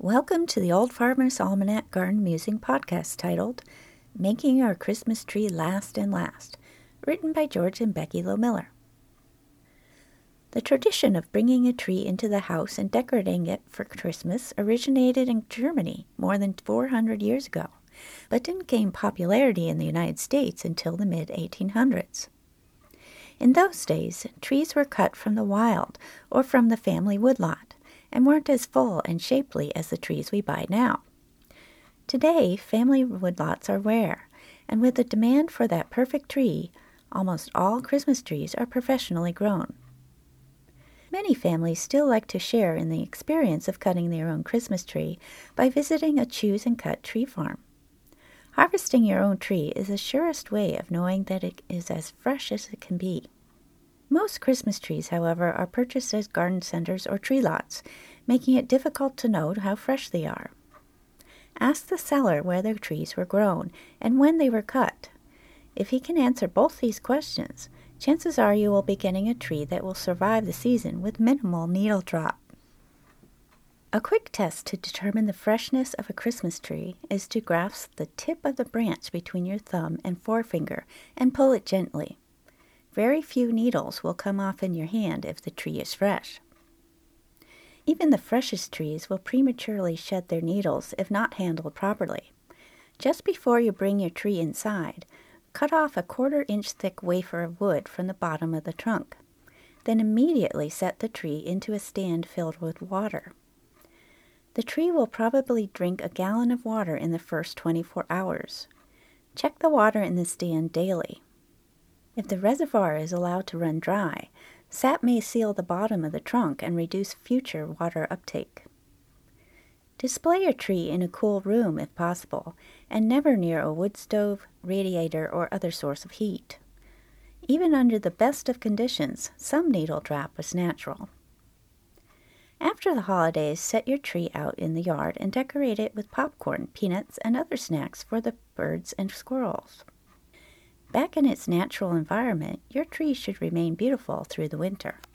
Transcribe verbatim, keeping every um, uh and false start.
Welcome to the Old Farmer's Almanac Garden Musing podcast titled Making Our Christmas Tree Last and Last, written by George and Becky Lowe Miller. The tradition of bringing a tree into the house and decorating it for Christmas originated in Germany more than four hundred years ago, but didn't gain popularity in the United States until the mid eighteen hundreds. In those days, trees were cut from the wild or from the family woodlot, and weren't as full and shapely as the trees we buy now. Today, family woodlots are rare, and with the demand for that perfect tree, almost all Christmas trees are professionally grown. Many families still like to share in the experience of cutting their own Christmas tree by visiting a choose and cut tree farm. Harvesting your own tree is the surest way of knowing that it is as fresh as it can be. Most Christmas trees, however, are purchased as garden centers or tree lots, making it difficult to know how fresh they are. Ask the seller where their trees were grown and when they were cut. If he can answer both these questions, chances are you will be getting a tree that will survive the season with minimal needle drop. A quick test to determine the freshness of a Christmas tree is to grasp the tip of the branch between your thumb and forefinger and pull it gently. Very few needles will come off in your hand if the tree is fresh. Even the freshest trees will prematurely shed their needles if not handled properly. Just before you bring your tree inside, cut off a quarter inch thick wafer of wood from the bottom of the trunk. Then immediately set the tree into a stand filled with water. The tree will probably drink a gallon of water in the first twenty-four hours. Check the water in the stand daily. If the reservoir is allowed to run dry, sap may seal the bottom of the trunk and reduce future water uptake. Display your tree in a cool room if possible, and never near a wood stove, radiator, or other source of heat. Even under the best of conditions, some needle drop is natural. After the holidays, set your tree out in the yard and decorate it with popcorn, peanuts, and other snacks for the birds and squirrels. Back in its natural environment, your tree should remain beautiful through the winter.